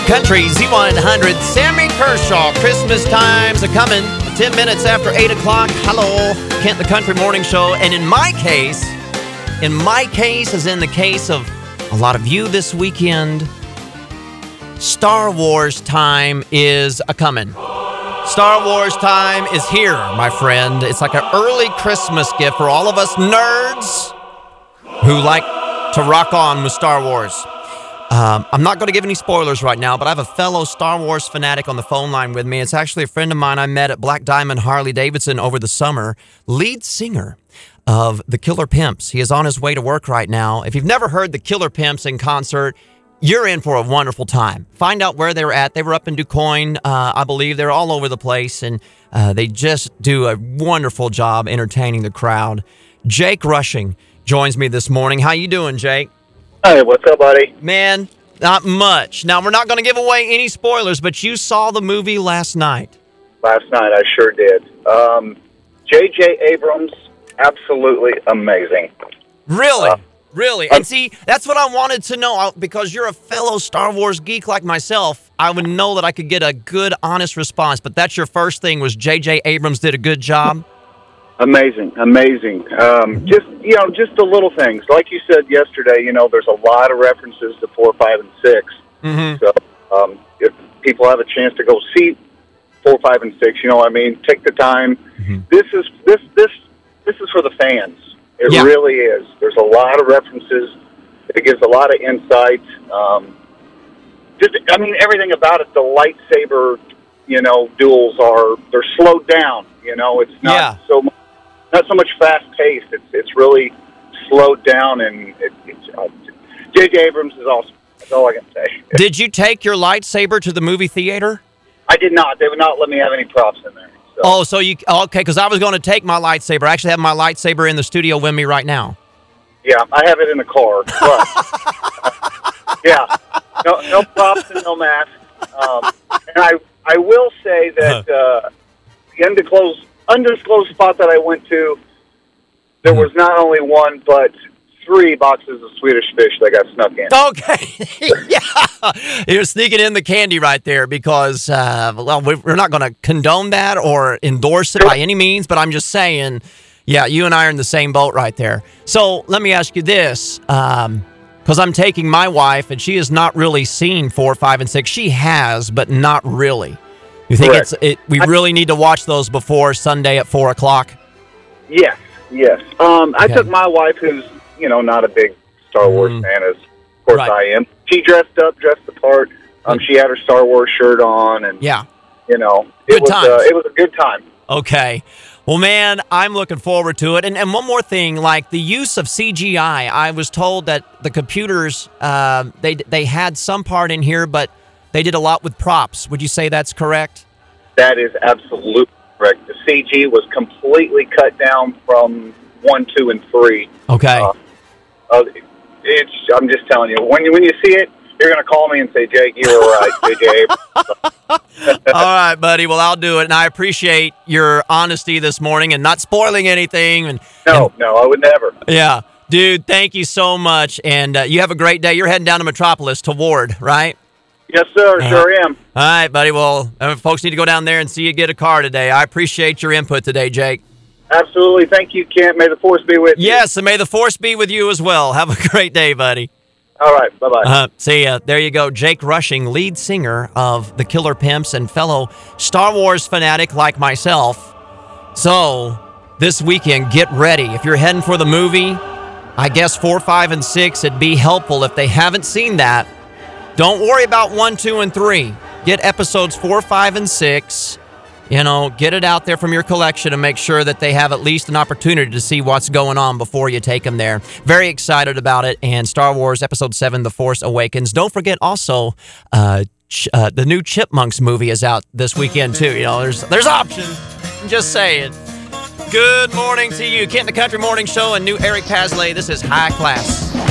Country Z100, Sammy Kershaw. Christmas time's a-coming. 10 minutes after 8 o'clock. Hello, Kent the Country Morning Show. And in my case, as in the case of a lot of you this weekend, Star Wars time is a-coming. Star Wars time is here, my friend. It's like an early Christmas gift for all of us nerds who like to rock on with Star Wars. I'm not going to give any spoilers right now, but I have a fellow Star Wars fanatic on the phone line with me. It's actually a friend of mine I met at Black Diamond Harley-Davidson over the summer, lead singer of the Killer Pimps. He is on his way to work right now. If you've never heard the Killer Pimps in concert, you're in for a wonderful time. Find out where they were at. They were up in DuQuoin, I believe. They're all over the place, and they just do a wonderful job entertaining the crowd. Jake Rushing joins me this morning. How you doing, Jake? Hey, what's up, buddy? Man, not much. Now, we're not going to give away any spoilers, but you saw the movie last night. Last night, I sure did. J.J. Abrams, absolutely amazing. Really? Really? And see, that's what I wanted to know, because you're a fellow Star Wars geek like myself. I would know that I could get a good, honest response, but that's your first thing, was J.J. Abrams did a good job? Amazing. Just the little things. Like you said yesterday, there's a lot of references to 4, 5, and 6. Mm-hmm. So if people have a chance to go see 4, 5, and 6, take the time. Mm-hmm. This is for the fans. It really is. There's a lot of references. It gives a lot of insight. Everything about it. The lightsaber, duels they're slowed down. It's not not so much fast paced. It's really slowed down, and J.J. Abrams is awesome. That's all I can say. Did you take your lightsaber to the movie theater? I did not. They would not let me have any props in there. So. Okay, because I was going to take my lightsaber. I actually have my lightsaber in the studio with me right now. Yeah, I have it in the car. But, no props and no mask. And I will say that the undisclosed spot that I went to, there was not only one, but 3 boxes of Swedish fish that got snuck in. Okay. Yeah. You're sneaking in the candy right there because, we're not going to condone that or endorse it by any means, but I'm just saying, you and I are in the same boat right there. So let me ask you this, because I'm taking my wife, and she has not really seen 4, 5, and 6. She has, but not really. You think we really need to watch those before Sunday at 4 o'clock? Yes. I took my wife, who's, not a big Star Wars fan, as of course I am. She dressed the part. She had her Star Wars shirt on, and it was a good time. Okay. Well, man, I'm looking forward to it. And one more thing, like the use of CGI, I was told that the computers, they had some part in here, but they did a lot with props. Would you say that's correct? That is absolutely correct. The CG was completely cut down from 1, 2, and 3. Okay. I'm just telling you, when you see it, you're going to call me and say, Jake, you were right, J.J. All right, buddy. Well, I'll do it. And I appreciate your honesty this morning and not spoiling anything. No, I would never. Yeah. Dude, thank you so much. And you have a great day. You're heading down to Metropolis to Ward, right? Yes, sir. Sure am. All right, buddy. Well, folks need to go down there and see you get a car today. I appreciate your input today, Jake. Absolutely. Thank you, Kent. May the force be with you. Yes, and may the force be with you as well. Have a great day, buddy. All right. Bye-bye. See ya. There you go. Jake Rushing, lead singer of the Killer Pimps and fellow Star Wars fanatic like myself. So, this weekend, get ready. If you're heading for the movie, I guess 4, 5, and 6, it'd be helpful if they haven't seen that. Don't worry about 1, 2, and 3. Get episodes 4, 5, and 6. Get it out there from your collection and make sure that they have at least an opportunity to see what's going on before you take them there. Very excited about it. And Star Wars Episode 7, The Force Awakens. Don't forget also, the new Chipmunks movie is out this weekend too. There's options. I'm just saying. Good morning to you. Kent the Country Morning Show and new Eric Pasley. This is High Class.